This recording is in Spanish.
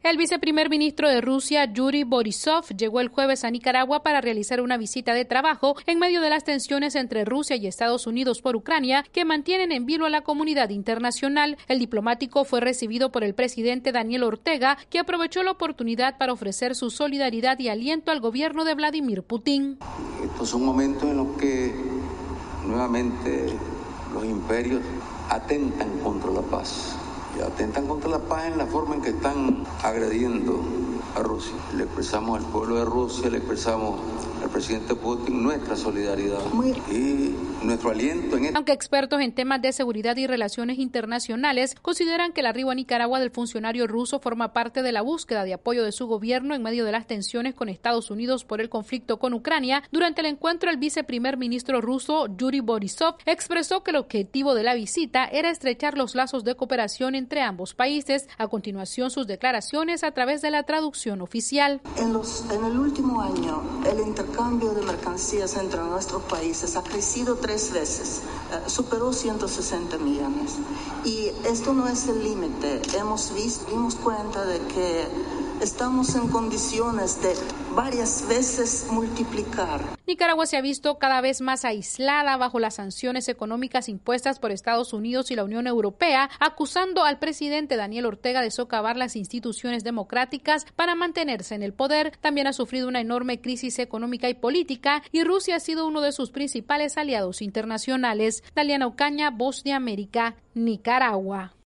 El viceprimer ministro de Rusia, Yuri Borisov, llegó el jueves a Nicaragua para realizar una visita de trabajo en medio de las tensiones entre Rusia y Estados Unidos por Ucrania, que mantienen en vilo a la comunidad internacional. El diplomático fue recibido por el presidente Daniel Ortega, que aprovechó la oportunidad para ofrecer su solidaridad y aliento al gobierno de Vladimir Putin. Estos son momentos en los que nuevamente los imperios atentan contra la paz. Y atentan contra la paz en la forma en que están agrediendo a Rusia. Le expresamos al pueblo de Rusia, le expresamos al presidente Putin nuestra solidaridad y nuestro aliento en esto. Aunque expertos en temas de seguridad y relaciones internacionales consideran que el arribo a Nicaragua del funcionario ruso forma parte de la búsqueda de apoyo de su gobierno en medio de las tensiones con Estados Unidos por el conflicto con Ucrania, durante el encuentro el viceprimer ministro ruso Yuri Borisov expresó que el objetivo de la visita era estrechar los lazos de cooperación entre ambos países. A continuación, sus declaraciones a través de la traducción oficial. En el último año, el intercambio de mercancías entre nuestros países ha crecido 3 veces, superó 160 millones. Y esto no es el límite. Dimos cuenta de que estamos en condiciones de varias veces multiplicar. Nicaragua se ha visto cada vez más aislada bajo las sanciones económicas impuestas por Estados Unidos y la Unión Europea, acusando al presidente Daniel Ortega de socavar las instituciones democráticas para mantenerse en el poder. También ha sufrido una enorme crisis económica y política, y Rusia ha sido uno de sus principales aliados internacionales. Daliana Ocaña, Voz de América, Nicaragua.